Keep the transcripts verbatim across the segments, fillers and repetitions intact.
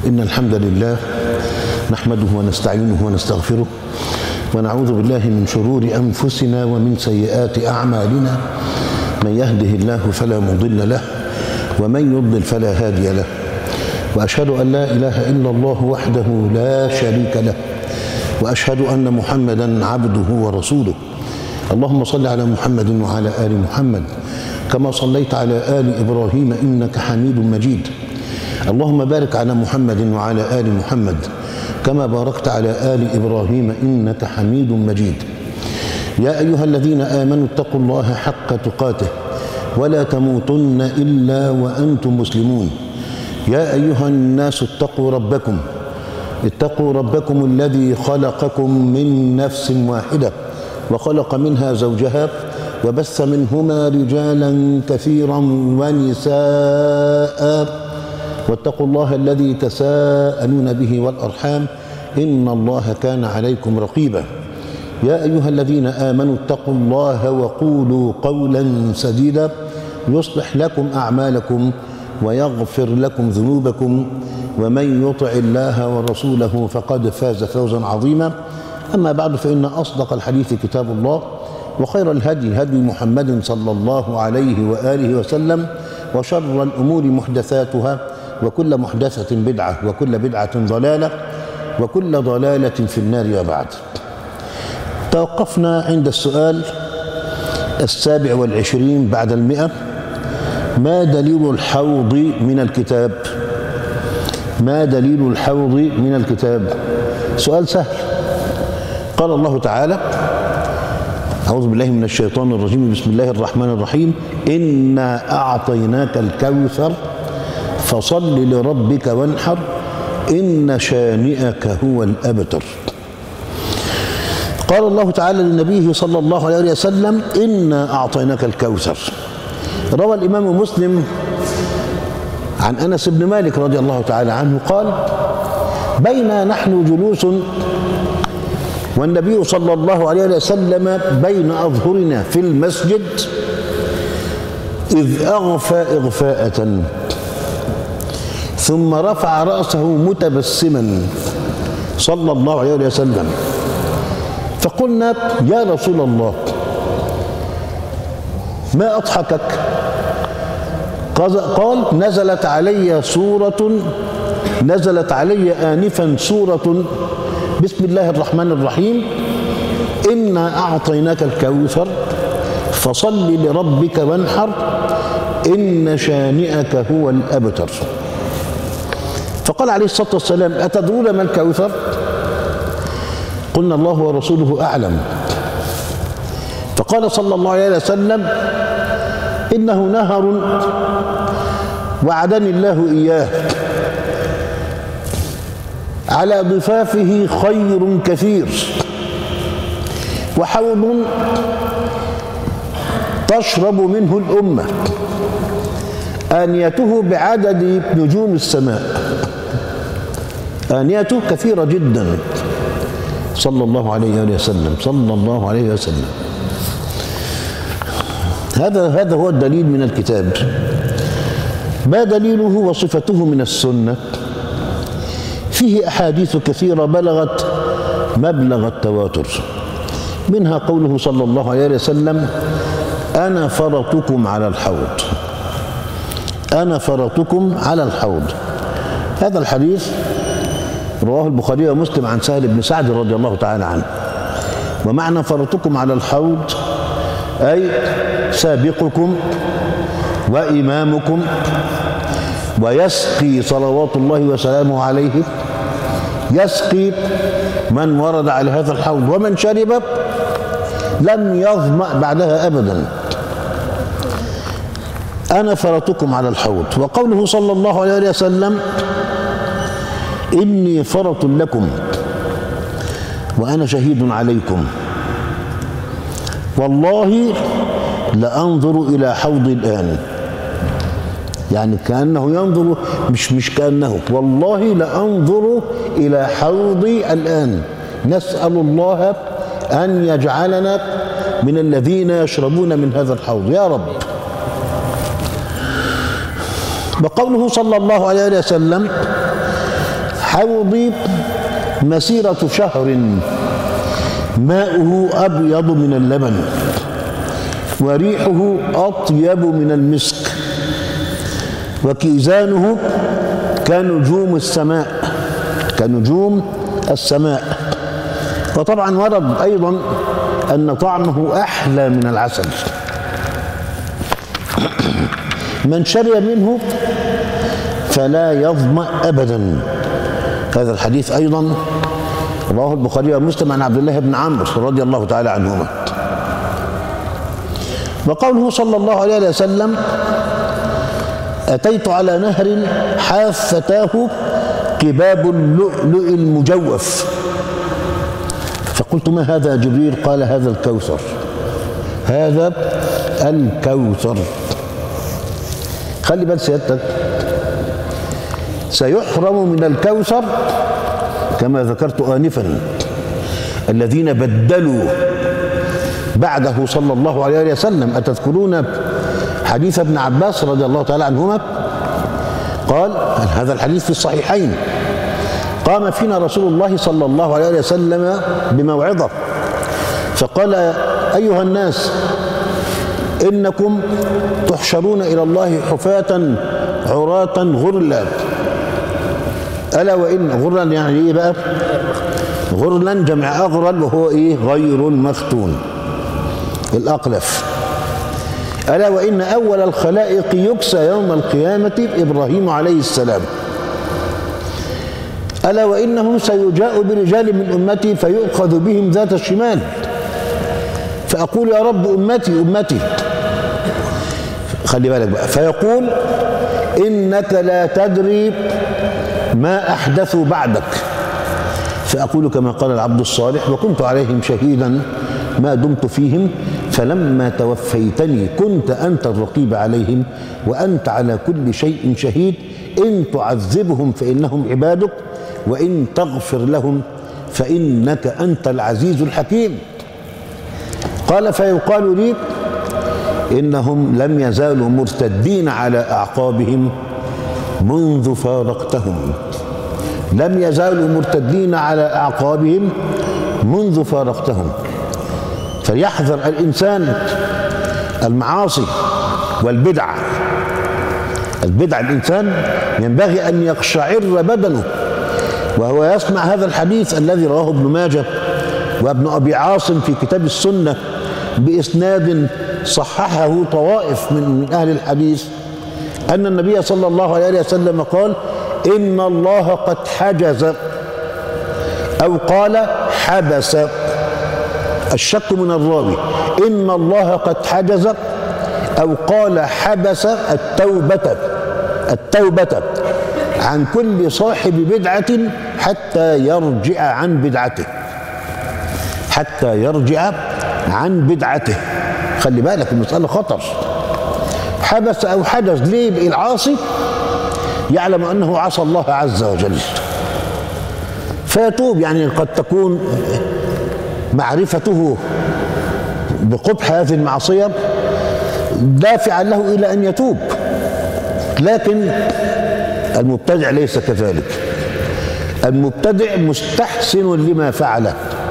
إن الحمد لله نحمده ونستعينه ونستغفره ونعوذ بالله من شرور أنفسنا ومن سيئات أعمالنا. من يهده الله فلا مضل له ومن يضلل فلا هادي له، وأشهد أن لا إله إلا الله وحده لا شريك له، وأشهد أن محمدا عبده ورسوله. اللهم صل على محمد وعلى آل محمد كما صليت على آل إبراهيم إنك حميد مجيد. اللهم بارك على محمد وعلى آل محمد كما باركت على آل إبراهيم إنك حميد مجيد. يا أيها الذين آمنوا اتقوا الله حق تقاته ولا تموتن إلا وأنتم مسلمون. يا أيها الناس اتقوا ربكم اتقوا ربكم الذي خلقكم من نفس واحدة وخلق منها زوجها وبث منهما رجالا كثيرا ونساء، واتقوا الله الذي تساءلون به والأرحام إن الله كان عليكم رقيبا. يا أيها الذين آمنوا اتقوا الله وقولوا قولا سديدا يصلح لكم أعمالكم ويغفر لكم ذنوبكم، ومن يطع الله ورسوله فقد فاز فوزا عظيما. أما بعد، فإن أصدق الحديث كتاب الله، وخير الهدي هدي محمد صلى الله عليه وآله وسلم، وشر الأمور محدثاتها، وكل محدثة بدعة، وكل بدعة ضلالة، وكل ضلالة في النار. وبعد، توقفنا عند السؤال السابع والعشرين بعد المئة: ما دليل الحوض من الكتاب؟ ما دليل الحوض من الكتاب؟ سؤال سهل. قال الله تعالى: أعوذ بالله من الشيطان الرجيم، بسم الله الرحمن الرحيم: إنا أعطيناك الكوثر فصل لربك وانحر إن شانئك هو الأبتر. قال الله تعالى لنبيه صلى الله عليه وسلم: إنا أعطيناك الكوثر. روى الإمام مسلم عن أنس بن مالك رضي الله تعالى عنه قال: بينا نحن جلوس والنبي صلى الله عليه وسلم بين أظهرنا في المسجد إذ أغفى إغفاءة ثم رفع رأسه متبسما صلى الله عليه وسلم، فقلنا: يا رسول الله، ما أضحكك؟ قال: نزلت علي سورة نزلت علي آنفا سورة بسم الله الرحمن الرحيم: إنا أعطيناك الكوثر فصل لربك وانحر إن شانئك هو الأبتر. فقال عليه الصلاة والسلام: أتدرون ما الكوثر؟ قلنا: الله ورسوله أعلم. فقال صلى الله عليه وسلم: إنه نهر وعدني الله إياه، على ضفافه خير كثير، وحوض تشرب منه الأمة، آنيته بعدد نجوم السماء. آنيته كثيرة جدا، صلى الله عليه وسلم صلى الله عليه وسلم. هذا هذا هو الدليل من الكتاب. ما دليله وصفته من السنة؟ فيه أحاديث كثيرة بلغت مبلغ التواتر، منها قوله صلى الله عليه وسلم: أنا فرطكم على الحوض. أنا فرطكم على الحوض. هذا الحديث رواه البخاري ومسلم عن سهل بن سعد رضي الله تعالى عنه. ومعنى فرطكم على الحوض أي سابقكم وإمامكم، ويسقي صلوات الله وسلامه عليه، يسقي من ورد على هذا الحوض، ومن شرب لم يظمأ بعدها أبدا. أنا فرطكم على الحوض. وقوله صلى الله عليه وسلم: إني فرط لكم وأنا شهيد عليكم، والله لأنظر إلى حوضي الآن. يعني كأنه ينظر، مش مش كأنه، والله لأنظر إلى حوضي الآن. نسأل الله أن يجعلنا من الذين يشربون من هذا الحوض يا رب. وقوله صلى الله عليه وسلم: حوضي مسيرة شهر ماؤه أبيض من اللبن وريحه أطيب من المسك وكيزانه كنجوم السماء كنجوم السماء. وطبعا ورد أيضا أن طعمه أحلى من العسل. من شرب منه فلا يظمأ أبدا. هذا الحديث أيضا رواه البخاري ومسلم عن عبد الله بن عمرو رضي الله تعالى عنهما. وقوله صلى الله عليه وسلم: أتيت على نهر حافتاه قباب اللؤلؤ المجوف، فقلت: ما هذا جبريل؟ قال: هذا الكوثر، هذا الكوثر. خلي بال سيادتك، سيحرم من الكوثر كما ذكرت آنفا الذين بدلوا بعده صلى الله عليه وسلم. أتذكرون حديث ابن عباس رضي الله تعالى عنهما؟ قال هذا الحديث في الصحيحين: قام فينا رسول الله صلى الله عليه وسلم بموعظة فقال: أيها الناس، إنكم تحشرون إلى الله حفاة عراة غرلا. ألا وإن غرلا يعني إيه بقى؟ غرلا جمع أغرل، وهو إيه؟ غير مختون، الأقلف. ألا وإن أول الخلائق يكسى يوم القيامة إبراهيم عليه السلام. ألا وإنه سيجاء برجال من أمتي فيؤخذ بهم ذات الشمال فأقول: يا رب أمتي أمتي. خلي بالك بقى، فيقول: إنك لا تدري ما أحدثوا بعدك. فأقول كما قال العبد الصالح: وكنت عليهم شهيدا ما دمت فيهم فلما توفيتني كنت أنت الرقيب عليهم وأنت على كل شيء شهيد. إن تعذبهم فإنهم عبادك وإن تغفر لهم فإنك أنت العزيز الحكيم. قال: فيقال لي: إنهم لم يزالوا مرتدين على أعقابهم منذ فارقتهم. لم يزالوا مرتدين على أعقابهم منذ فارقتهم. فليحذر الإنسان المعاصي والبدع. البدع الإنسان ينبغي أن يقشعر بدنه وهو يسمع هذا الحديث الذي رواه ابن ماجه وابن أبي عاصم في كتاب السنة بإسناد صححه طوائف من, من أهل الحديث، أن النبي صلى الله عليه وسلم قال: إن الله قد حجز، أو قال حبس، الشك من الراوي، إن الله قد حجز أو قال حبس التوبة التوبة عن كل صاحب بدعة حتى يرجع عن بدعته حتى يرجع عن بدعته. خلي بالك، المسألة خطر. حبس أو حجز ليه؟ العاصي يعلم أنه عصى الله عز وجل فيتوب. يعني قد تكون معرفته بقبح هذه المعصية دافعا له إلى أن يتوب، لكن المبتدع ليس كذلك. المبتدع مستحسن لما فعله.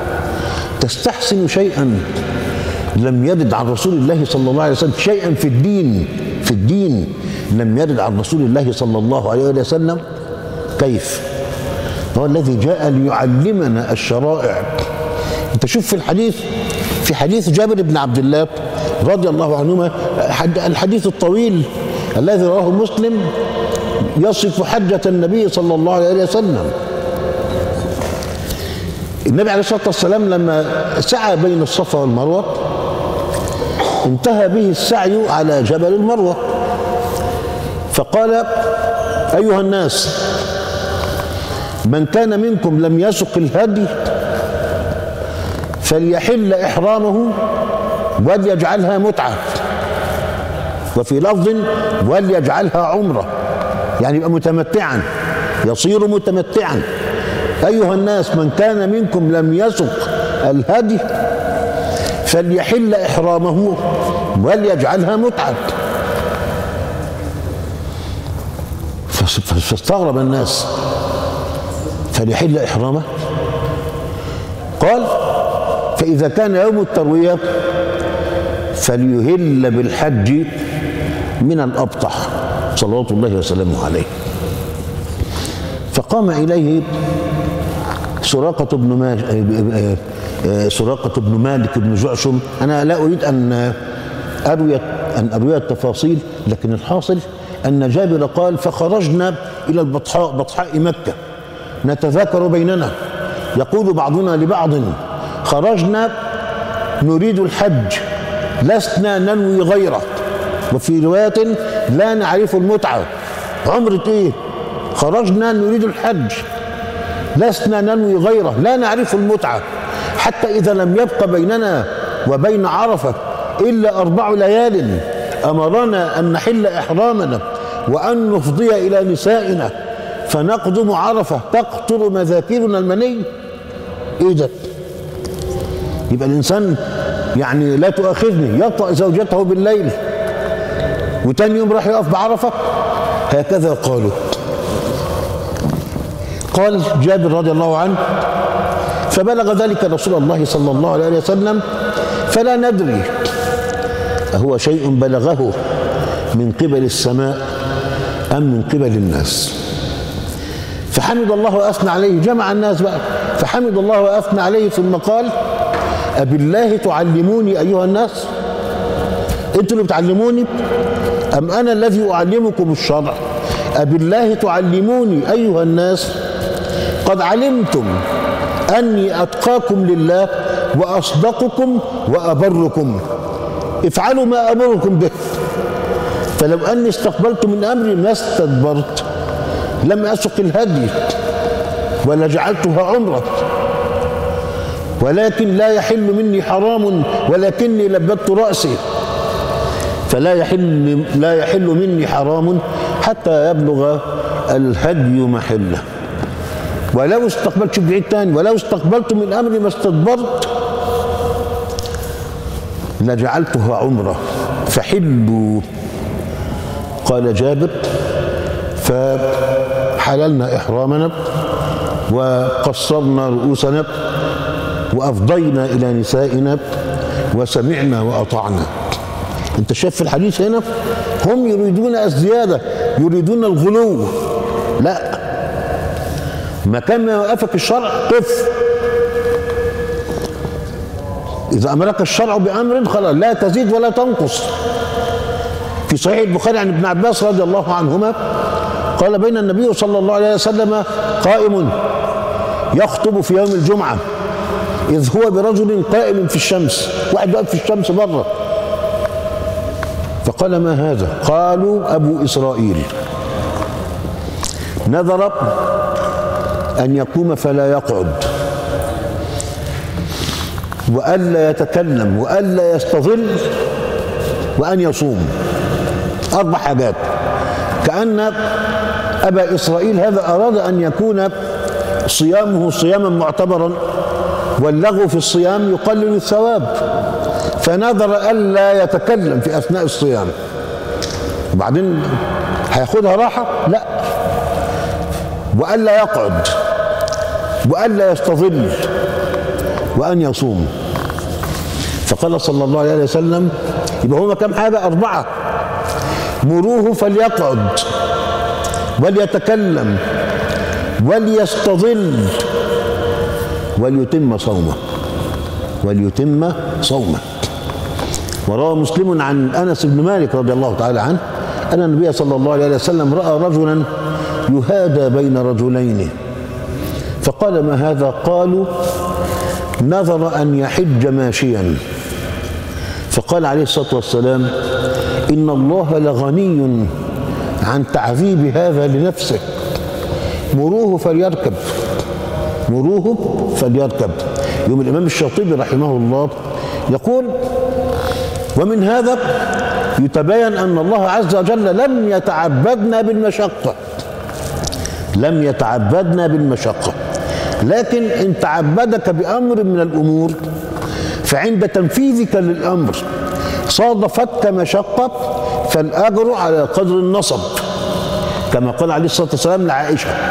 تستحسن شيئا لم يرد عن رسول الله صلى الله عليه وسلم، شيئا في الدين في الدين لم يرد عن رسول الله صلى الله عليه وسلم، كيف؟ هو الذي جاء ليعلمنا الشرائع. انت شوف في الحديث في حديث جابر بن عبد الله رضي الله عنهما، الحديث الطويل الذي رواه مسلم يصف حجة النبي صلى الله عليه وسلم. النبي عليه الصلاة والسلام لما سعى بين الصفا والمروة انتهى به السعي على جبل المروة، فقال: أيها الناس، من كان منكم لم يسق الهدي فليحل إحرامه وليجعلها متعة، وفي لفظ وليجعلها عمرة، يعني يبقى متمتعا، يصير متمتعا. أيها الناس، من كان منكم لم يسق الهدي فليحل إحرامه وليجعلها متعة. فاستغرب الناس، فليحل إحرامه؟ قال فإذا كان يوم التروية فليهل بالحج من الأبطح صلوات الله وسلامه عليه. فقام إليه سراقة بن مالك سراقة بن مالك بن جعشم. أنا لا أريد أن أروي أن أروي التفاصيل، لكن الحاصل أن جابر قال فخرجنا إلى البطحاء بطحاء مكة نتذاكر بيننا، يقول بعضنا لبعض خرجنا نريد الحج لسنا ننوي غيره، وفي رواية لا نعرف المتعة. عمرة إيه؟ خرجنا نريد الحج لسنا ننوي غيره لا نعرف المتعة، حتى إذا لم يبق بيننا وبين عرفة إلا أربع ليال أمرنا أن نحل إحرامنا وأن نفضي إلى نسائنا فنقدم عرفة تقطر مذاكيرنا المني. إيه ده؟ يبقى الإنسان يعني لا تؤاخذني يطأ زوجته بالليل وتاني يوم راح يقف بعرفة. هكذا قالوا. قال جابر رضي الله عنه فبلغ ذلك رسول الله صلى الله عليه وسلم فلا ندري أهو شيء بلغه من قبل السماء أم من قبل الناس. فحمد الله وأثنى عليه، جمع الناس بقى، فحمد الله وأثنى عليه ثم قال أبالله تعلموني أيها الناس؟ أنتوا اللي بتعلموني أم أنا الذي أعلمكم الشرع؟ أبالله تعلموني أيها الناس؟ قد علمتم أني أتقاكم لله وأصدقكم وأبركم، افعلوا ما أمركم به. فلو أني استقبلت من أمري ما استدبرت لم أسق الهدي ولا جعلتها عمرة، ولكن لا يحل مني حرام ولكني لبدت رأسي، فلا يحل لا يحل مني حرام حتى يبلغ الهدي محله. ولو استقبلت، شوف بعيد تاني، ولو استقبلت من أمري ما استدبرت لجعلتها عمرة فحلوا. قال جابر فحللنا إحرامنا وقصرنا رؤوسنا وأفضينا إلى نسائنا وسمعنا وأطعنا. أنت شايف في الحديث هنا هم يريدون الزيادة، يريدون الغلو. لا، مكان ما يوقفك الشرع قف. إذا أمرك الشرع بأمر خلاص لا تزيد ولا تنقص. في صحيح البخاري عن ابن عباس رضي الله عنهما قال بين النبي صلى الله عليه وسلم قائم يخطب في يوم الجمعة إذ هو برجل قائم في الشمس، واحد واقف في الشمس بره، فقال ما هذا؟ قالوا أبو إسرائيل نذر أن يقوم فلا يقعد وألا يتكلم وألا يستظل وأن يصوم. أربع حاجات. كأن أبا إسرائيل هذا أراد أن يكون صيامه صياما معتبرا، واللغو في الصيام يقلل الثواب، فنذر ألا يتكلم في أثناء الصيام. وبعدين هياخدها راحة؟ لا. وألا يقعد وألا يستظل وأن يصوم. فقال صلى الله عليه وسلم يبقى هما كم حاجة؟ أربعة. مروه فليقعد وليتكلم وليستظل وليتم صومه وليتم صومه. وروى مسلم عن أنس بن مالك رضي الله تعالى عنه أن النبي صلى الله عليه وسلم رأى رجلا يهادى بين رجلين فقال ما هذا؟ قالوا نذر أن يحج ماشيا. فقال عليه الصلاة والسلام إن الله لغني عن تعذيب هذا لنفسه، مروه فليركب مروه فليركب. يوم الإمام الشاطبي رحمه الله يقول ومن هذا يتبين أن الله عز وجل لم يتعبدنا بالمشقة لم يتعبدنا بالمشقة لكن إن تعبدك بأمر من الأمور فعند تنفيذك للأمر صادفتك مشقة فالأجر على قدر النصب، كما قال عليه الصلاة والسلام لعائشة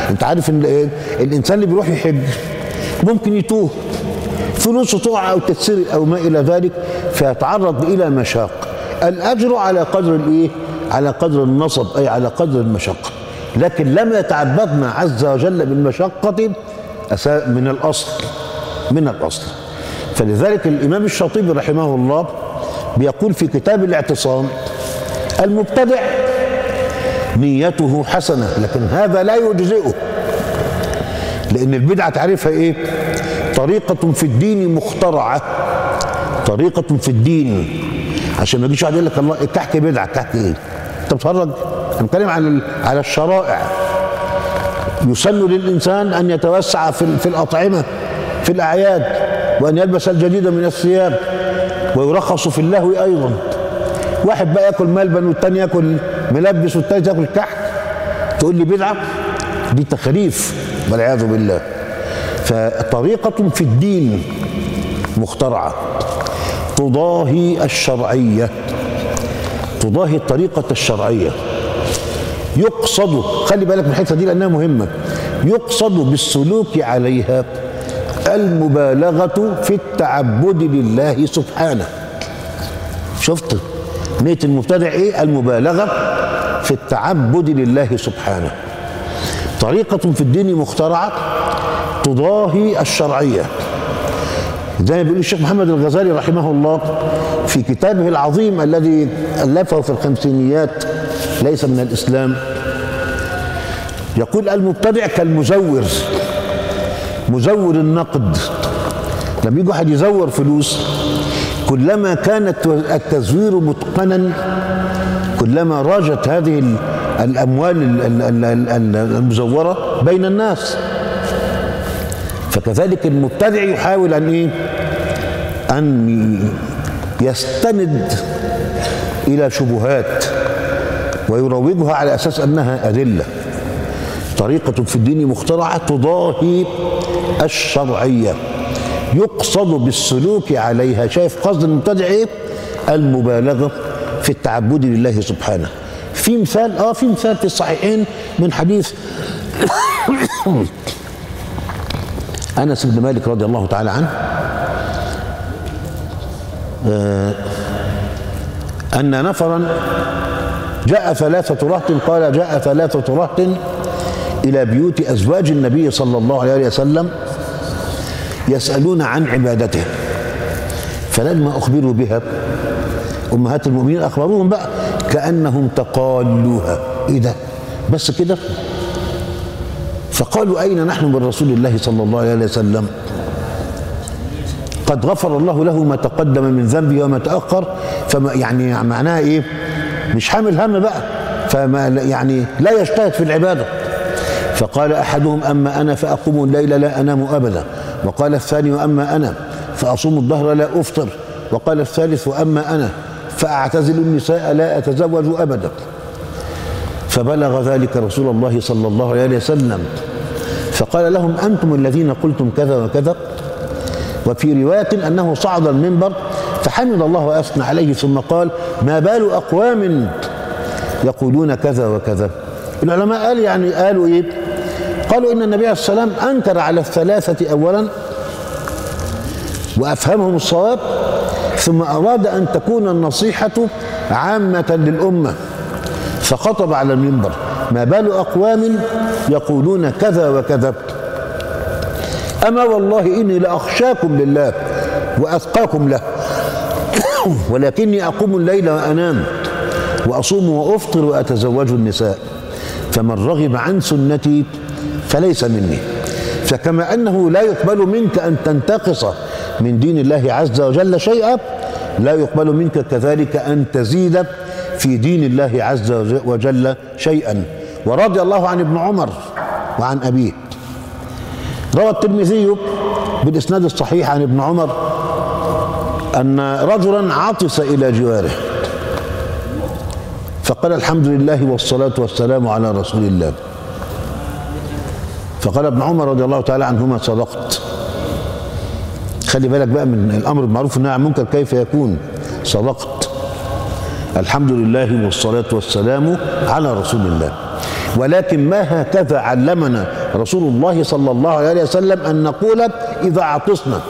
انت عارف ان الانسان اللي بيروح يحج ممكن يتوه، فلوسه تقع او تتسرق او ما الى ذلك، فيتعرض الى مشاق. الاجر على قدر الايه؟ على قدر النصب، اي على قدر المشقه، لكن لم يتعبدنا عز وجل بالمشقه من الاصل من الاصل. فلذلك الامام الشاطبي رحمه الله بيقول في كتاب الاعتصام: المبتدع نيته حسنه لكن هذا لا يجزئه، لان البدعه تعرفها ايه؟ طريقه في الدين مخترعه، طريقه في الدين، عشان ما يجيش واحد يقول لك الله الكحك بدعه. الكحك ايه؟ انت بتتفرج؟ انا بتكلم على على الشرائع. يسن للانسان ان يتوسع في في الاطعمه في الاعياد، وان يلبس الجديد من الثياب، ويرخص في اللهو ايضا. واحد بقى ياكل ملبن والتاني ياكل ملبس والتالت ياكل كحك، تقول لي بدعه؟ دي تخريف والعياذ بالله. فطريقه في الدين مخترعه تضاهي الشرعيه، تضاهي الطريقه الشرعيه. يقصد، خلي بالك من الحته دي لانها مهمه، يقصد بالسلوك عليها المبالغه في التعبد لله سبحانه. شفت نية المبتدع ايه؟ المبالغه في التعبد لله سبحانه. طريقه في الدين مخترعه تضاهي الشرعيه. زي ما بيقول الشيخ محمد الغزالي رحمه الله في كتابه العظيم الذي ألفه في الخمسينيات ليس من الإسلام، يقول: المبتدع كالمزور، مزور النقد. لما يجي واحد يزور فلوس، كلما كان التزوير متقنا كلما راجت هذه الأموال المزورة بين الناس. فكذلك المبتدع يحاول أن إيه؟ أن يستند إلى شبهات ويروجها على أساس أنها أدلة. طريقة في الدين مخترعة تضاهي الشرعية، يقصد بالسلوك عليها. شايف قصد المبتدع إيه؟ المبالغة في التعبد لله سبحانه. في مثال آه في مثال في الصحيحين من حديث أنس بن مالك رضي الله تعالى عنه آه أن نفرا جاء ثلاثة رهط، قال جاء ثلاثة رهط إلى بيوت أزواج النبي صلى الله عليه وسلم يسألون عن عبادته، فلما أخبروا بها أمهات المؤمنين أخبروهم بقى كأنهم تقالوها. إيه ده؟ بس كده؟ فقالوا: أين نحن من رسول الله صلى الله عليه وسلم؟ قد غفر الله له ما تقدم من ذنبه وما تأخر. فما يعني معناها إيه؟ مش حامل هم بقى، فما يعني لا يجتهد في العبادة. فقال أحدهم: أما أنا فأقوم الليل لا أنام أبدا. وقال الثاني: وأما أنا فأصوم الدهر لا أفطر. وقال الثالث: وأما أنا فأعتزل النساء لا أتزوج أبدا. فبلغ ذلك رسول الله صلى الله عليه وسلم فقال لهم: أنتم الذين قلتم كذا وكذا. وفي رواية أنه صعد المنبر فحمد الله وأثنى عليه ثم قال: ما بال أقوام يقولون كذا وكذا. العلماء قال يعني قالوا إيه؟ قالوا إن النبي عليه الصلاة والسلام أنكر على الثلاثة أولا وأفهمهم الصواب، ثم أراد أن تكون النصيحة عامة للأمة فخطب على المنبر: ما بال أقوام يقولون كذا وكذا، أما والله إني لأخشاكم لله وأتقاكم له، ولكني أقوم الليل وأنام وأصوم وأفطر وأتزوج النساء، فمن رغب عن سنتي فليس مني. فكما أنه لا يقبل منك أن تنتقص من دين الله عز وجل شيئا، لا يقبل منك كذلك أن تزيد في دين الله عز وجل شيئا. ورضي الله عن ابن عمر وعن أبيه. روى الترمذي بالإسناد الصحيح عن ابن عمر أن رجلا عطس إلى جواره فقال: الحمد لله والصلاة والسلام على رسول الله. فقال ابن عمر رضي الله تعالى عنهما: صدقت. خلي بالك بقى من الأمر بالمعروف والنهي عن المنكر كيف يكون. صدقت، الحمد لله والصلاة والسلام على رسول الله. ولكن ما هكذا علمنا رسول الله صلى الله عليه وسلم أن نقول إذا عطسنا.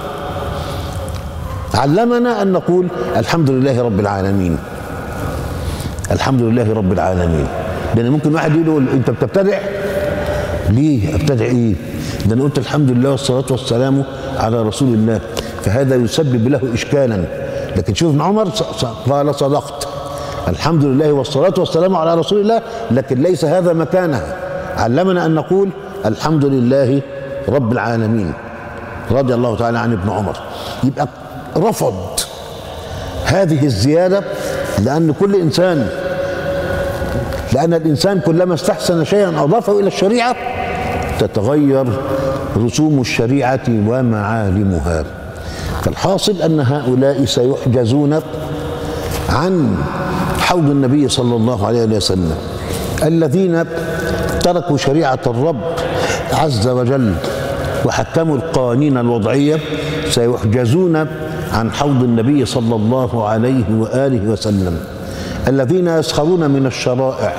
علمنا أن نقول الحمد لله رب العالمين، الحمد لله رب العالمين. لأن ممكن واحد يقول أنت بتبتدع ليه؟ أبتدع إيه؟ ده أنا قلت الحمد لله والصلاة والسلام على رسول الله، فهذا يسبب له إشكالا. لكن شوف ابن عمر قال صدقت، الحمد لله والصلاة والسلام على رسول الله، لكن ليس هذا مكانها. علمنا أن نقول الحمد لله رب العالمين رضي الله تعالى عن ابن عمر. يبقى رفض هذه الزيادة، لأن كل إنسان لأن الإنسان كلما استحسن شيئا أضافه إلى الشريعة تتغير رسوم الشريعة ومعالمها. فالحاصل أن هؤلاء سيحجزون عن حوض النبي صلى الله عليه وسلم، الذين تركوا شريعة الرب عز وجل وحكموا القوانين الوضعية سيحجزون عن حوض النبي صلى الله عليه وآله وسلم. الذين يسخرون من الشرائع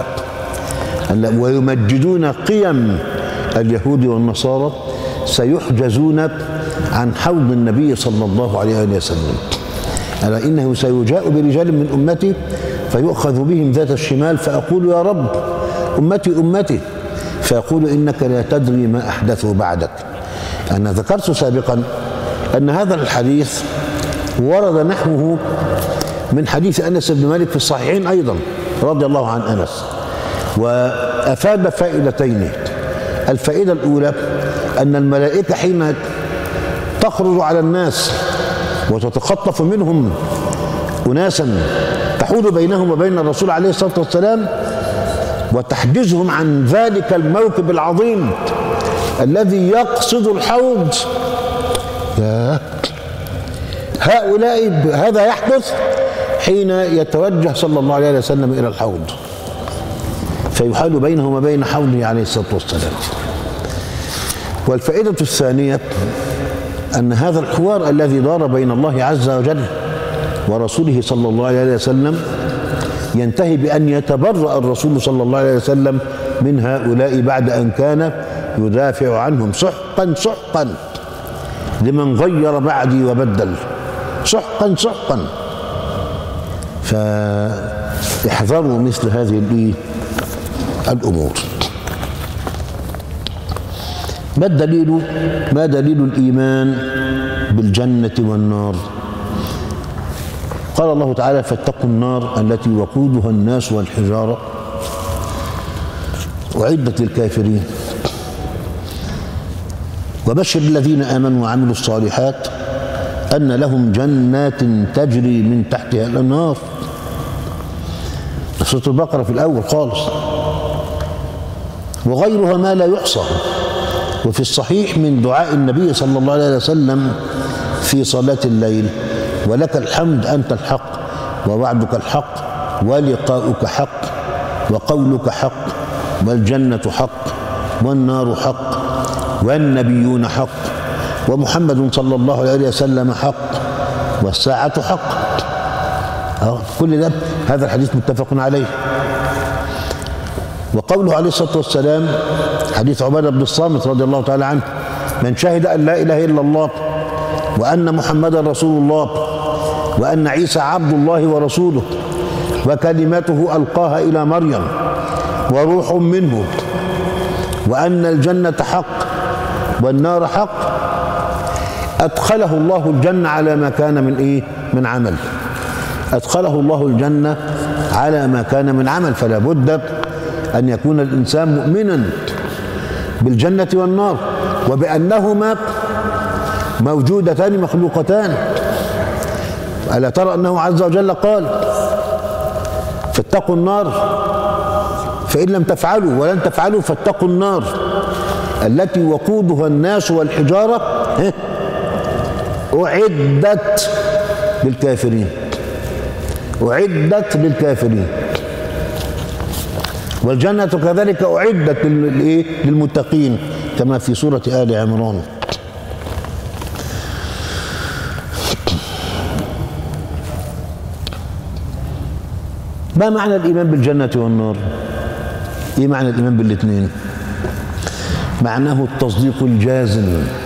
ويمجدون قيم اليهود والنصارى سيحجزون عن حوض النبي صلى الله عليه وسلم. ألا إنه سيجاء برجال من أمتي فيؤخذ بهم ذات الشمال فأقول يا رب أمتي أمتي، فيقول إنك لا تدري ما أحدثوا بعدك. أنا ذكرت سابقا أن هذا الحديث ورد نحوه من حديث أنس بن مالك في الصحيحين أيضا رضي الله عن أنس، وأفاد فائدتين. الفائدة الأولى أن الملائكة حين تخرج على الناس وتتخطف منهم أناسا تحول بينهم وبين الرسول عليه الصلاة والسلام وتحجزهم عن ذلك الموكب العظيم الذي يقصد الحوض، هؤلاء هذا يحدث حين يتوجه صلى الله عليه وسلم إلى الحوض فيحال بينهم وبين حوضه عليه الصلاة والسلام. والفائدة الثانية أن هذا الحوار الذي دار بين الله عز وجل ورسوله صلى الله عليه وسلم ينتهي بأن يتبرأ الرسول صلى الله عليه وسلم من هؤلاء بعد أن كان يدافع عنهم سحقا سحقا لمن غير بعدي وبدل، سحقا سحقا. فاحذروا مثل هذه الأمور. ما الدليل ما دليل الإيمان بالجنة والنار؟ قال الله تعالى فاتقوا النار التي وقودها الناس والحجارة أعدت للكافرين وبشر الذين آمنوا وعملوا الصالحات أن لهم جنات تجري من تحتها الأنهار. سورة البقرة في الأول خالص، وغيرها ما لا يحصى. وفي الصحيح من دعاء النبي صلى الله عليه وسلم في صلاة الليل ولك الحمد أنت الحق ووعدك الحق ولقاؤك حق وقولك حق والجنة حق والنار حق والنبيون حق ومحمد صلى الله عليه وسلم حق والساعة حق. كل ده هذا الحديث متفق عليه. وقوله عليه الصلاة والسلام حديث عبادة بن الصامت رضي الله تعالى عنه من شهد أن لا إله إلا الله وأن محمدا رسول الله وأن عيسى عبد الله ورسوله وكلمته ألقاها إلى مريم وروح منه وأن الجنة حق والنار حق أدخله الله الجنة على ما كان من إيه؟ من عمل. أدخله الله الجنة على ما كان من عمل. فلا بد أن يكون الإنسان مؤمنا بالجنة والنار وبأنهما موجودتان مخلوقتان. ألا ترى أنه عز وجل قال فاتقوا النار فإن لم تفعلوا ولن تفعلوا فاتقوا النار التي وقودها الناس والحجارة أعدت للكافرين، أعدت للكافرين. والجنة كذلك أعدت للمتقين كما في سورة آل عمران. ما معنى الإيمان بالجنة والنار؟ إيه معنى الإيمان بالاثنين؟ معناه التصديق الجازم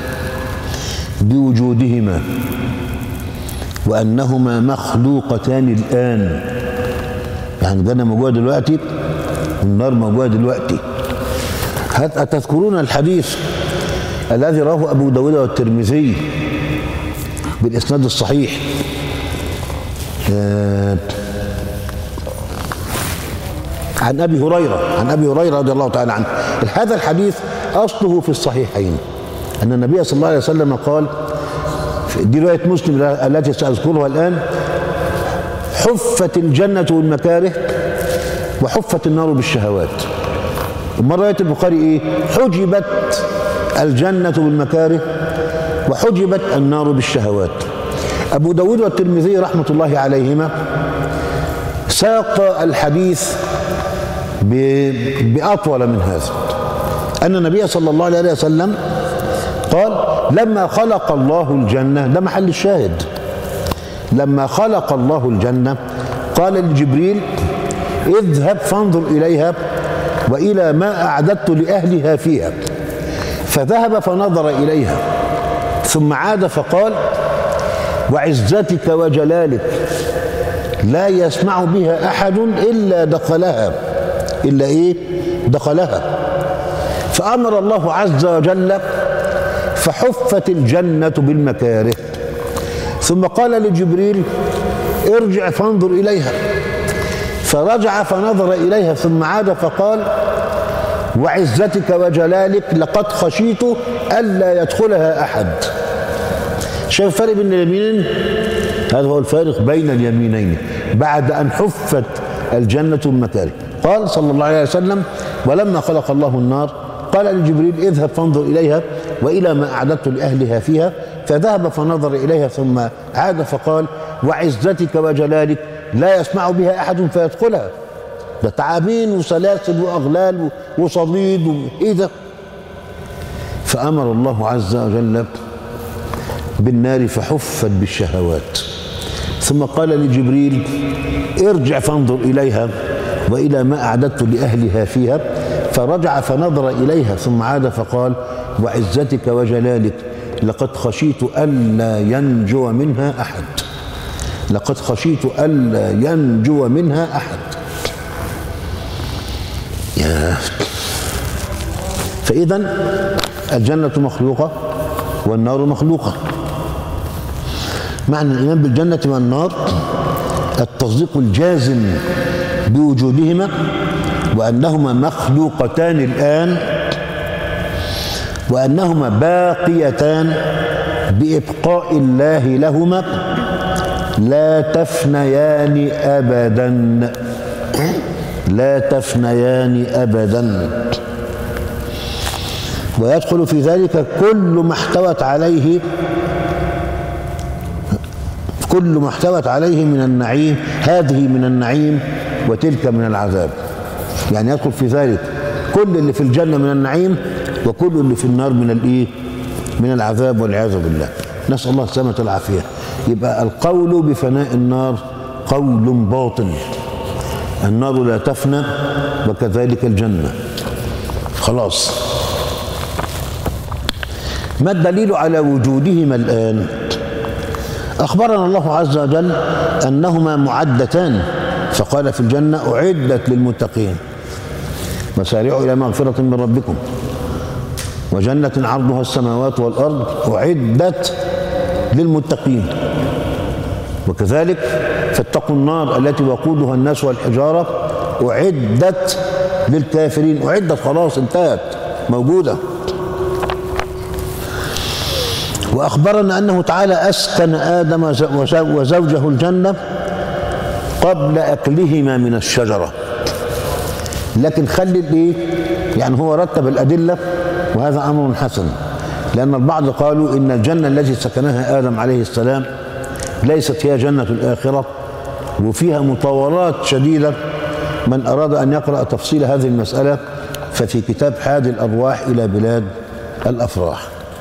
بوجودهما وأنهما مخلوقتان الآن. يعني الجنة موجودة دلوقتي والنار موجودة دلوقتي. أتذكرون الحديث الذي رواه أبو داود والترمذي بالإسناد الصحيح عن أبي هريرة عن أبي هريرة رضي الله تعالى عنه. هذا الحديث أصله في الصحيحين أن النبي صلى الله عليه وسلم قال، دي رواية مسلم التي سأذكرها الآن: حفت الجنة بالمكاره وحفت النار بالشهوات. أما رواية البخاري إيه؟ حجبت الجنة بالمكاره وحجبت النار بالشهوات. أبو داود والترمذي رحمة الله عليهما ساق الحديث بأطول من هذا، أن النبي صلى الله عليه وسلم قال: لما خلق الله الجنة، ده محل الشاهد، لما خلق الله الجنة قال لجبريل: اذهب فانظر إليها وإلى ما أعددت لأهلها فيها. فذهب فنظر إليها ثم عاد فقال: وعزتك وجلالك لا يسمع بها أحد إلا دخلها إلا إيه؟ دخلها. فأمر الله عز وجل فحفت الجنة بالمكاره، ثم قال لجبريل: ارجع فانظر إليها. فرجع فنظر إليها ثم عاد فقال: وعزتك وجلالك لقد خشيت ألا يدخلها أحد. شايف الفرق بين اليمينين؟ هذا هو الفارق بين اليمينين بعد أن حفت الجنة بالمكاره. قال صلى الله عليه وسلم: ولما خلق الله النار قال لجبريل: اذهب فانظر إليها وإلى ما أعددت لأهلها فيها. فذهب فنظر إليها ثم عاد فقال: وعزتك وجلالك لا يسمع بها أحد فيدخلها. ده تعابين وسلاسل وأغلال وصديد وإيه ده؟ فأمر الله عز وجل بالنار فحفت بالشهوات، ثم قال لجبريل: ارجع فانظر إليها وإلى ما أعددت لأهلها فيها. فرجع فنظر إليها ثم عاد فقال: وعزتك وجلالك لقد خشيت ألا ينجو منها أحد لقد خشيت ألا ينجو منها أحد. يا فإذا الجنة مخلوقة والنار مخلوقة. معنى الإيمان بالجنة والنار التصديق الجازم بوجودهما وأنهما مخلوقتان الآن وأنهما باقيتان بإبقاء الله لهما لا تفنيان أبدا لا تفنيان أبدا. ويدخل في ذلك كل ما احتوت عليه كل ما احتوت عليه من النعيم، هذه من النعيم وتلك من العذاب. يعني يدخل في ذلك كل اللي في الجنة من النعيم وكل اللي في النار من الايه؟ من العذاب والعياذ بالله. نسأل الله السلامة والعافية. يبقى القول بفناء النار قول باطل. النار لا تفنى وكذلك الجنة. خلاص. ما الدليل على وجودهما الآن؟ أخبرنا الله عز وجل أنهما معدتان، فقال في الجنة: أعدت للمتقين وسارعوا إلى مغفرة من ربكم وجنة عرضها السماوات والأرض أعدت للمتقين. وكذلك فاتقوا النار التي وقودها الناس والحجارة أعدت للكافرين. أعدت خلاص، انتهت، موجودة. وأخبرنا أنه تعالى أسكن آدم وزوجه الجنة قبل أكلهما من الشجرة. لكن خلي الإيه؟ يعني هو رتب الأدلة، وهذا أمر حسن، لأن البعض قالوا إن الجنة التي سكنها آدم عليه السلام ليست هي جنة الآخرة، وفيها مطولات شديدة. من أراد أن يقرأ تفصيل هذه المسألة ففي كتاب حاد الأرواح إلى بلاد الأفراح.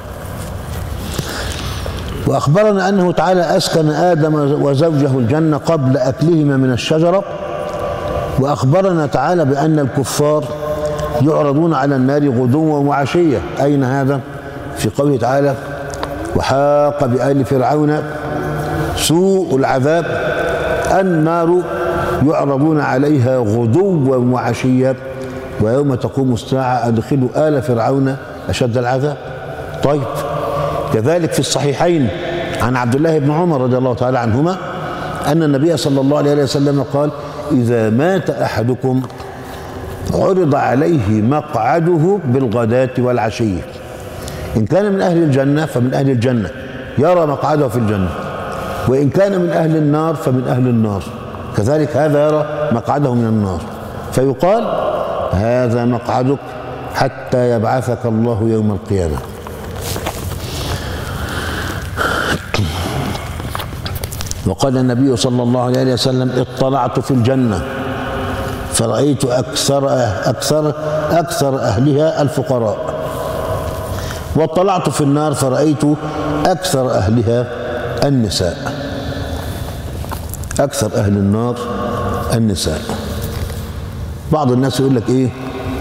وأخبرنا أنه تعالى أسكن آدم وزوجه الجنة قبل أكلهما من الشجرة. وأخبرنا تعالى بأن الكفار يعرضون على النار غدوا وعشية. أين هذا؟ في قوله تعالى وحاق بآل فرعون سوء العذاب النار يعرضون عليها غدوا وعشية ويوم تقوم الساعة أدخلوا آل فرعون أشد العذاب. طيب، كذلك في الصحيحين عن عبد الله بن عمر رضي الله تعالى عنهما أن النبي صلى الله عليه وسلم قال إذا مات أحدكم عرض عليه مقعده بالغداة والعشي، إن كان من أهل الجنة فمن أهل الجنة يرى مقعده في الجنة، وإن كان من أهل النار فمن أهل النار كذلك هذا يرى مقعده من النار، فيقال هذا مقعدك حتى يبعثك الله يوم القيامة. وقال النبي صلى الله عليه وسلم اطلعت في الجنة فرأيت أكثر أكثر أكثر أهلها الفقراء، واطلعت في النار فرأيت أكثر أهلها النساء. أكثر أهل النار النساء. بعض الناس يقول لك إيه؟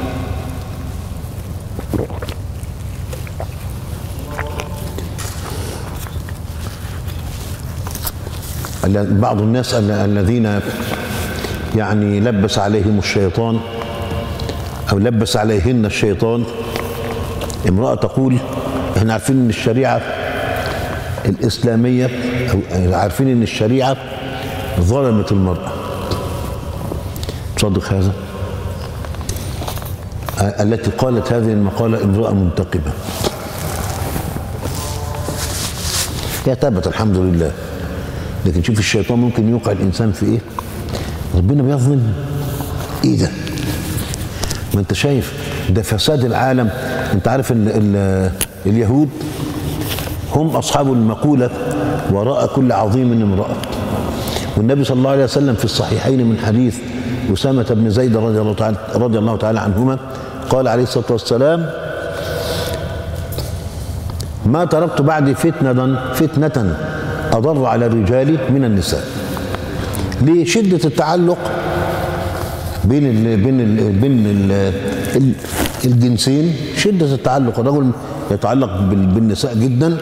بعض الناس الذين يعني لبس عليهم الشيطان أو لبس عليهن الشيطان، امرأة تقول احنا عارفين ان الشريعة الإسلامية أو عارفين ان الشريعة ظلمت المرأة. تصدق هذا؟ التي قالت هذه المقالة امرأة منتقبة، هي تابت الحمد لله، لكن شوف الشيطان ممكن يوقع الإنسان في إيه؟ ربنا بيظلم. إيه ده؟ ما أنت شايف ده فساد العالم. أنت عارف ال ال اليهود هم أصحاب المقولة وراء كل عظيم امرأة، والنبي صلى الله عليه وسلم في الصحيحين من حديث أسامة بن زيد رضي الله تعالى رضي الله تعالى عنهما قال عليه الصلاة والسلام ما تركت بعد فتنة فتنة أضر على الرجال من النساء. لشدة التعلق بين ال بين ال بين ال الجنسين، شدة التعلق، الرجل يتعلق بالنساء جدا،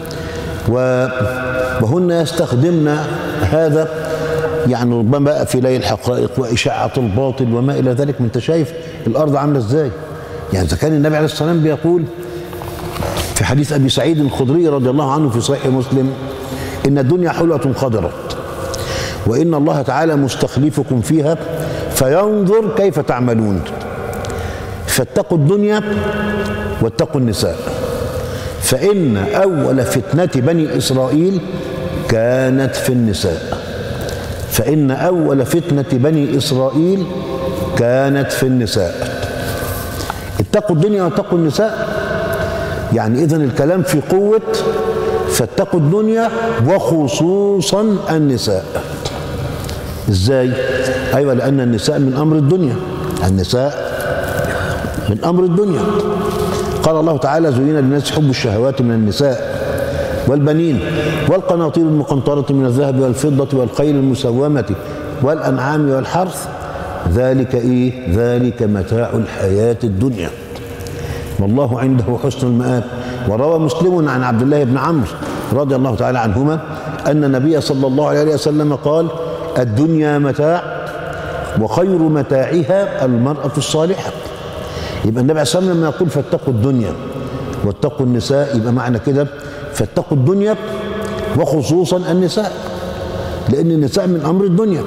وهن يستخدمن هذا يعني ربما في لي الحقائق وإشاعة الباطل وما إلى ذلك. ما أنت شايف الأرض عاملة إزاي؟ يعني إذا كان النبي عليه الصلاة والسلام بيقول في حديث أبي سعيد الخدري رضي الله عنه في صحيح مسلم إن الدنيا حلوة خضرة وإن الله تعالى مستخلفكم فيها فينظر كيف تعملون، فاتقوا الدنيا واتقوا النساء، فإن أول فتنة بني إسرائيل كانت في النساء. فإن أول فتنة بني إسرائيل كانت في النساء. اتقوا الدنيا واتقوا النساء، يعني إذن الكلام في قوة فاتقوا الدنيا وخصوصا النساء. ازاي؟ ايوه، لان النساء من امر الدنيا، النساء من امر الدنيا. قال الله تعالى زين للناس حب الشهوات من النساء والبنين والقناطير المقنطرة من الذهب والفضة والخيل المسومة والأنعام والحرث ذلك ايه؟ ذلك متاع الحياة الدنيا والله عنده حسن المآب. وروى مسلم عن عبد الله بن عمرو رضي الله تعالى عنهما أن النبي صلى الله عليه وسلم قال الدنيا متاع وخير متاعها المرأة الصالحة. يبقى النبي عليه الصلاة والسلام لما يقول فاتقوا الدنيا واتقوا النساء يبقى معنى كده فاتقوا الدنيا وخصوصا النساء، لأن النساء من أمر الدنيا.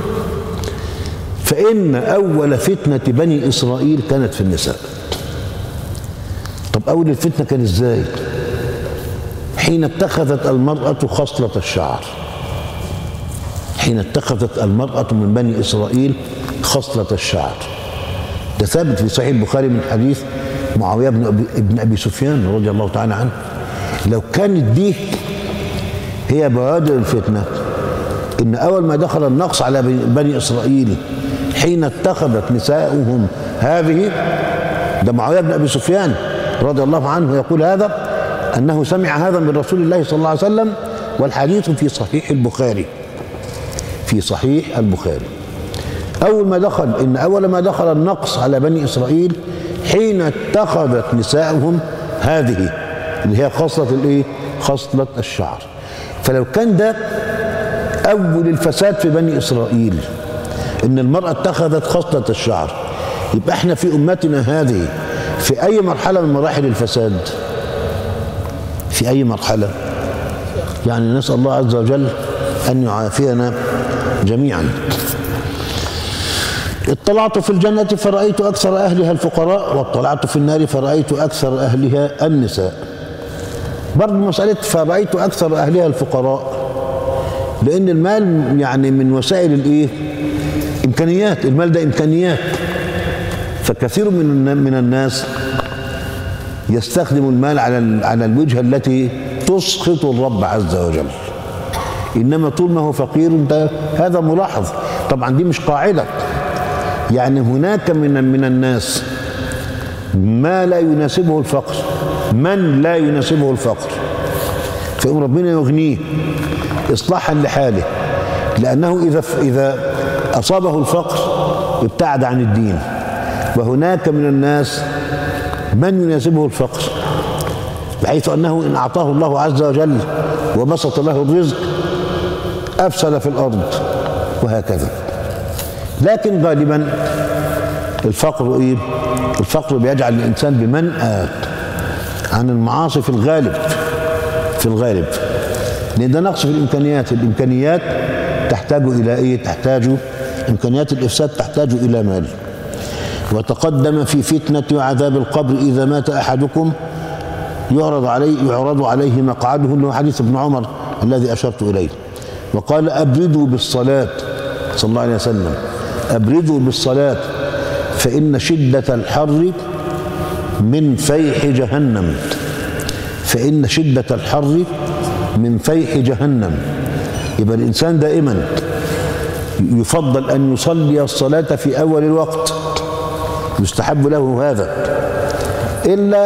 فإن أول فتنة بني إسرائيل كانت في النساء. طب أول الفتنة كان إزاي؟ حين اتخذت المرأة خصلة الشعر، حين اتخذت المرأة من بني إسرائيل خصلة الشعر. ده ثابت في صحيح البخاري من حديث معاوية بن أبي, ابن أبي سفيان رضي الله تعالى عنه. لو كانت دي هي بوادر الفتنة، إن أول ما دخل النقص على بني إسرائيل حين اتخذت نساؤهم هذه، ده معاوية بن أبي سفيان رضي الله عنه يقول هذا أنه سمع هذا من رسول الله صلى الله عليه وسلم، والحديث في صحيح البخاري في صحيح البخاري. أول ما دخل إن أول ما دخل النقص على بني إسرائيل حين اتخذت نساؤهم هذه اللي هي خصلة الايه؟ خصلة الشعر. فلو كان ده أول الفساد في بني إسرائيل إن المرأة اتخذت خصلة الشعر، يبقى احنا في أمتنا هذه في أي مرحلة من مراحل الفساد؟ في أي مرحلة؟ يعني نسأل الله عز وجل أن يعافينا جميعا. اطلعت في الجنة فرأيت أكثر أهلها الفقراء، واطلعت في النار فرأيت أكثر أهلها النساء. برضه مسألة فرأيت أكثر أهلها الفقراء، لأن المال يعني من وسائل الإيه؟ إمكانيات. المال ده إمكانيات، فكثير من من الناس يستخدم المال على على الوجهة التي تسخط الرب عز وجل. إنما طول ما هو فقير ده هذا ملاحظ. طبعا دي مش قاعدة، يعني هناك من من الناس ما لا يناسبه الفقر، من لا يناسبه الفقر، فيقوم ربنا يغنيه إصلاحا لحاله، لأنه إذا إذا أصابه الفقر ابتعد عن الدين. وهناك من الناس من يناسبه الفقر، بحيث أنه إن أعطاه الله عز وجل وبسط له الرزق أفسد في الأرض، وهكذا. لكن غالبا الفقر إيه؟ الفقر بيجعل الإنسان بمنأى عن المعاصي في الغالب، في الغالب، لأن ده نقص في الإمكانيات. الإمكانيات تحتاج إلى إيه؟ تحتاج إمكانيات الإفساد تحتاج إلى مال. وتقدم في فتنة وعذاب القبر إذا مات أحدكم يعرض عليه يعرض عليه مقعده، اللي هو حديث ابن عمر الذي أشرت إليه. وقال أبردوا بالصلاة صلى الله عليه وسلم، أبردوا بالصلاة فإن شدة الحر من فيح جهنم، فإن شدة الحر من فيح جهنم. يبقى الإنسان دائما يفضل أن يصلي الصلاة في أول الوقت، يستحب له هذا، إلا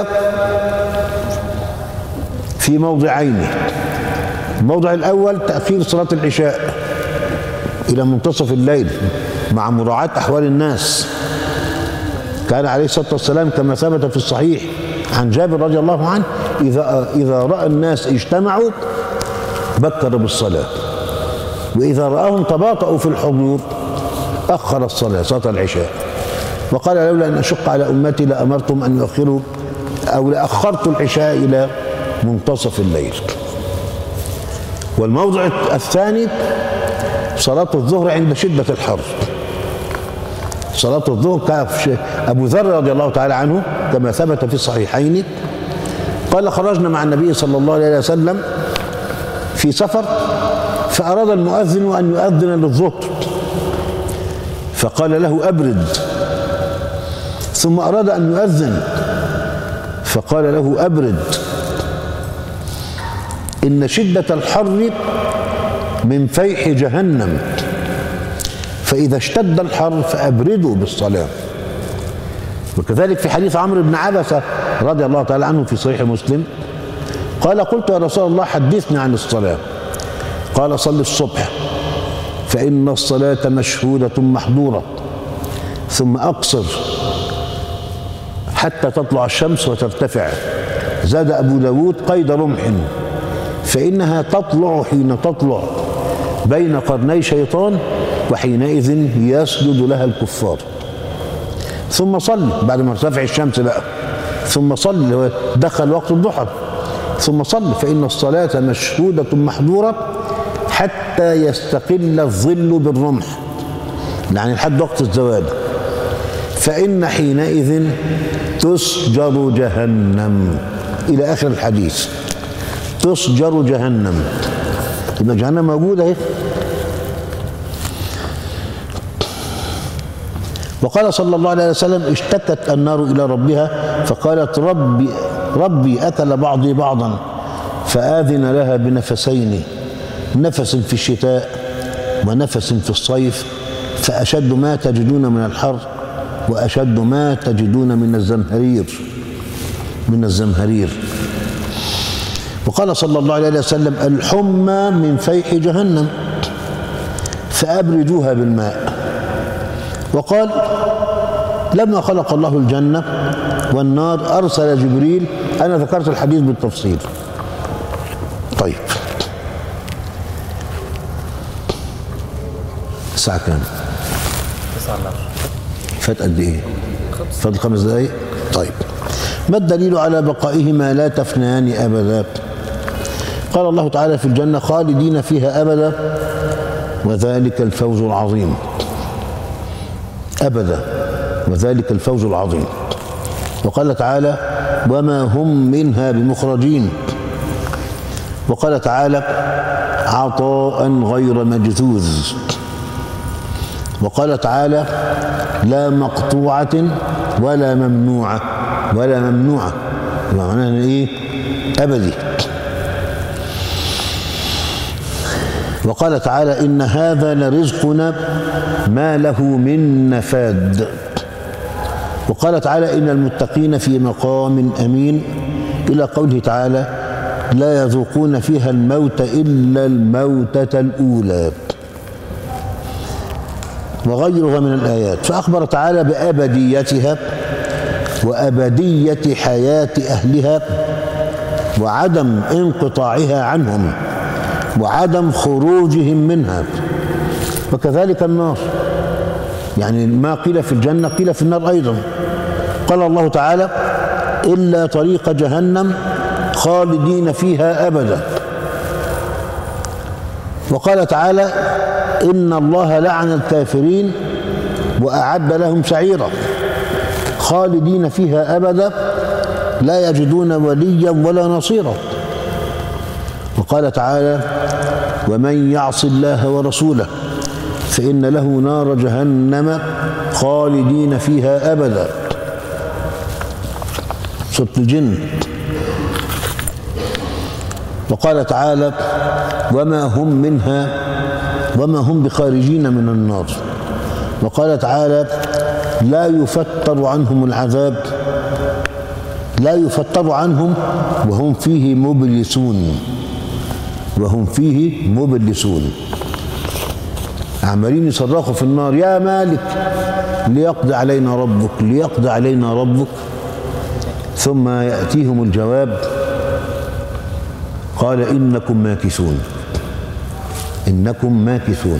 في موضعين. الموضع الأول تأخير صلاة العشاء إلى منتصف الليل مع مراعاة أحوال الناس. كان عليه الصلاة والسلام كما ثبت في الصحيح عن جابر رضي الله عنه إذا إذا رأى الناس اجتمعوا بكر بالصلاة، وإذا رآهم تباطؤوا في الحضور أخر الصلاة، صلاة العشاء. وقال لولا أن أشق على أمتي لأمرتم أن يؤخروا أو لأخرت العشاء إلى منتصف الليل. والموضع الثاني صلاة الظهر عند شدة الحر. صلاة الظهر كان أبو ذر رضي الله تعالى عنه كما ثبت في الصحيحين قال خرجنا مع النبي صلى الله عليه وسلم في سفر، فأراد المؤذن أن يؤذن للظهر فقال له أبرد، ثم أراد أن يؤذن فقال له أبرد، إن شدة الحر من فيح جهنم، فإذا اشتد الحر فأبردوا بالصلاة. وكذلك في حديث عمرو بن عبسة رضي الله تعالى عنه في صحيح مسلم قال قلت يا رسول الله حدثني عن الصلاة، قال صل الصبح فإن الصلاة مشهودة محظورة، ثم أقصر حتى تطلع الشمس وترتفع. زاد أبو داود قيد رمح، فإنها تطلع حين تطلع بين قرني شيطان، وحينئذ يسجد لها الكفار. ثم صل بعد ما ارتفع الشمس بقى، ثم صل دخل وقت الضحى، ثم صل فإن الصلاة مشهودة محظورة حتى يستقل الظل بالرمح، يعني لحد وقت الزوال، فإن حينئذ تسجر جهنم إلى آخر الحديث. تسجر جهنم، يبقى جهنم موجودة اهي. وقال صلى الله عليه وسلم اشتكت النار إلى ربها فقالت ربي ربي أكل بعضي بعضا، فآذن لها بنفسين، نفس في الشتاء ونفس في الصيف، فأشد ما تجدون من الحر وأشد ما تجدون من الزمهرير من الزمهرير. وقال صلى الله عليه وسلم الحمى من فيح جهنم فأبردوها بالماء. وقال لما خلق الله الجنة والنار أرسل جبريل. أنا ذكرت الحديث بالتفصيل. طيب الساعة كام؟ فات قد إيه؟ فات خمس دقايق. طيب ما الدليل على بقائهما لا تفنيان أبدا؟ قال الله تعالى في الجنة خالدين فيها أبدا وذلك الفوز العظيم. أبدا وذلك الفوز العظيم. وقال تعالى وما هم منها بمخرجين. وقال تعالى عطاء غير مجذوذ. وقال تعالى لا مقطوعة ولا ممنوعة ولا ممنوعة، معناها ايه؟ أبدي. وقال تعالى إن هذا لرزقنا ما له من نفاد. وقال تعالى إن المتقين في مقام أمين إلى قوله تعالى لا يذوقون فيها الموت إلا الموتة الأولى وغيرها من الآيات. فأخبر تعالى بأبديتها وأبدية حياة أهلها وعدم انقطاعها عنهم وعدم خروجهم منها. وكذلك النار، يعني ما قيل في الجنة قيل في النار أيضا. قال الله تعالى إلا طريق جهنم خالدين فيها أبدا. وقال تعالى إن الله لعن الكافرين وأعد لهم سعيرا خالدين فيها أبدا لا يجدون وليا ولا نصيرا. وقال تعالى ومن يعص الله ورسوله فإن له نار جهنم خالدين فيها أبدا. سورة الجن. وقال تعالى وما هم منها وما هم بخارجين من النار. وقال تعالى لا يفتر عنهم العذاب لا يفتر عنهم وهم فيه مبلسون وهم فيه مبلسون، عمالين يصرخوا في النار يا مالك ليقضي علينا ربك ليقضي علينا ربك. ثم يأتيهم الجواب قال إنكم ماكثون إنكم ماكثون.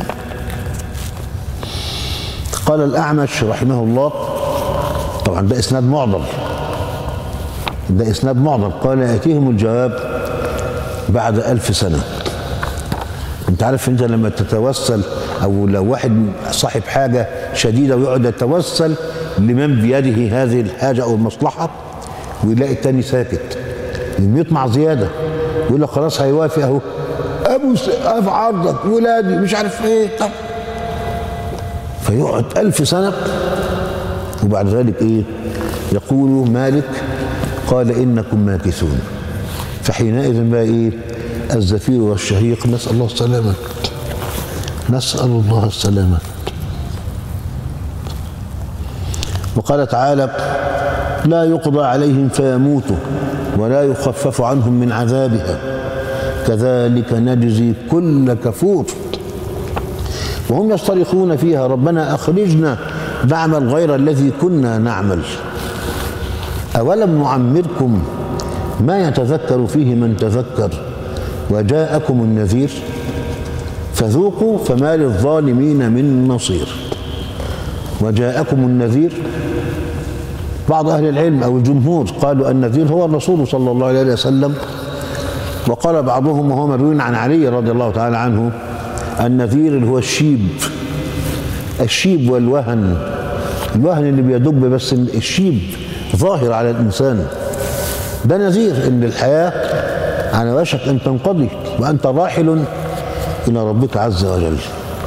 قال الأعمش رحمه الله، طبعا ده إسناد معضل ده إسناد معضل قال يأتيهم الجواب بعد ألف سنة. أنت عارف أنت لما تتوسل أو لو واحد صاحب حاجة شديدة ويقعد يتوسل لمن بيده هذه الحاجة أو المصلحة ويلاقي التاني ساكت يطمع زيادة يقول لك خلاص هيوافق أهو أبو في عرضك ولادي مش عارف إيه طب فيقعد ألف سنة وبعد ذلك إيه يقول مالك قال إنكم ماكثون. فحينئذ بقى إيه الزفير والشهيق. نسأل الله السلامة نسأل الله السلامة. وقال تعالى لا يقضى عليهم فيموتوا ولا يخفف عنهم من عذابها كذلك نجزي كل كفور. وهم يصطرخون فيها ربنا أخرجنا نعمل غير الذي كنا نعمل أولم نعمركم ما يتذكر فيه من تذكر وجاءكم النذير فذوقوا فما للظالمين من نصير. وجاءكم النذير، بعض أهل العلم أو الجمهور قالوا النذير هو الرسول صلى الله عليه وسلم. وقال بعضهم وهو مروي عن علي رضي الله تعالى عنه النذير اللي هو الشيب الشيب والوهن الوهن اللي بيدب بس الشيب ظاهر على الإنسان ده نذير إن الحياة على وشك أن تنقضي وأنت راحل إلى ربك عز وجل.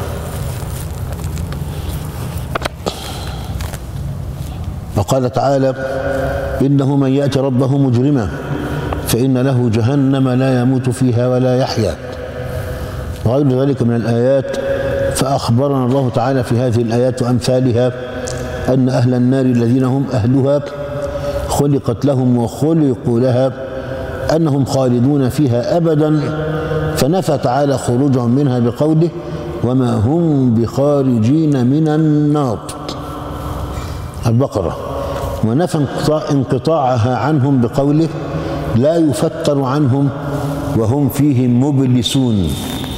وقال تعالى إنه من يأتي ربه مجرما فإن له جهنم لا يموت فيها ولا يحيا وغير ذلك من الآيات. فأخبرنا الله تعالى في هذه الآيات وأمثالها أن أهل النار الذين هم أهلها خلقت لهم وخلقوا لها أنهم خالدون فيها أبدا. فنفى تعالى خروجهم منها بقوله وما هم بخارجين من النار. البقرة. ونفى انقطاعها عنهم بقوله لا يفتر عنهم وهم فيه مبلسون.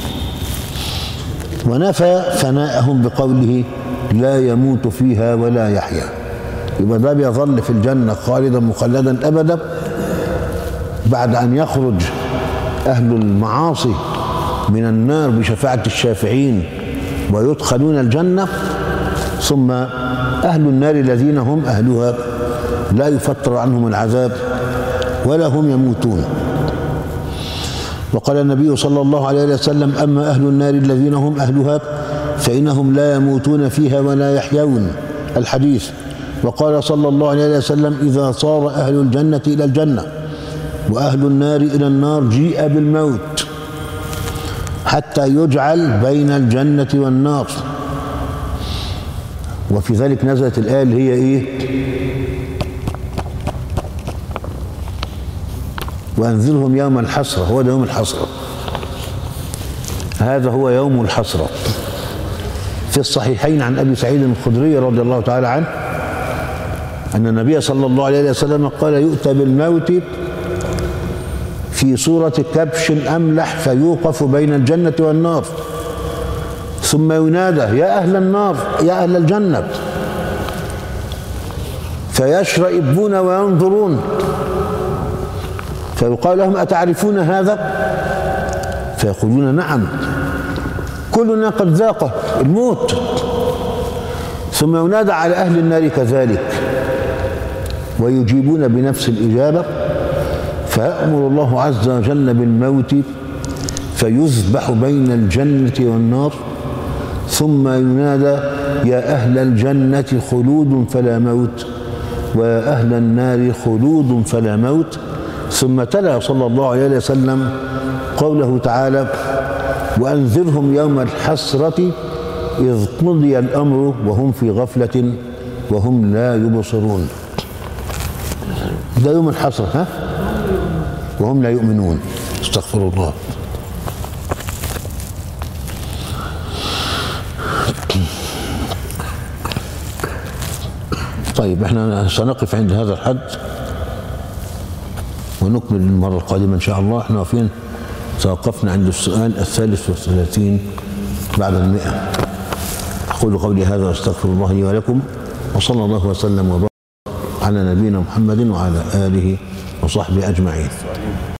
ونفى فناءهم بقوله لا يموت فيها ولا يحيا. يبقى ده بيظل في الجنة خالدا مخلدا أبدا بعد أن يخرج أهل المعاصي من النار بشفاعة الشافعين ويدخلون الجنة، ثم أهل النار الذين هم أهلها لا يفتر عنهم العذاب ولا هم يموتون. وقال النبي صلى الله عليه وسلم أما أهل النار الذين هم أهلها فإنهم لا يموتون فيها ولا يحيون، الحديث. وقال صلى الله عليه وسلم إذا صار أهل الجنة إلى الجنة وأهل النار إلى النار جيء بالموت حتى يجعل بين الجنة والنار. وفي ذلك نزلت الآية اللي هي إيه؟ وأنذرهم يوم الحسرة. هو ده يوم الحسرة، هذا هو يوم الحسرة. في الصحيحين عن أبي سعيد الخدري رضي الله تعالى عنه أن النبي صلى الله عليه وسلم قال يؤتى بالموت في صورة كبش أملح فيوقف بين الجنة والنار ثم ينادى يا أهل النار يا أهل الجنة فيشرئبون وينظرون فيقال لهم أتعرفون هذا؟ فيقولون نعم كلنا قد ذاقه الموت. ثم ينادى على أهل النار كذلك ويجيبون بنفس الإجابة فيأمر الله عز وجل بالموت فيذبح بين الجنة والنار ثم ينادى يا أهل الجنة خلود فلا موت ويا أهل النار خلود فلا موت. ثم تلا صلى الله عليه وسلم قوله تعالى وأنذرهم يوم الحسرة إذ قضي الأمر وهم في غفلة وهم لا يبصرون. ده يوم الحسرة ها؟ وهم لا يؤمنون. استغفر الله. طيب احنا سنقف عند هذا الحد ونكمل المرة القادمة إن شاء الله. احنا واقفين توقفنا عند السؤال الثالث والثلاثين بعد المئة. أقول قولي هذا واستغفر الله لي ولكم وصلى الله وسلم وبارك على نبينا محمد وعلى آله وصحبه أجمعين.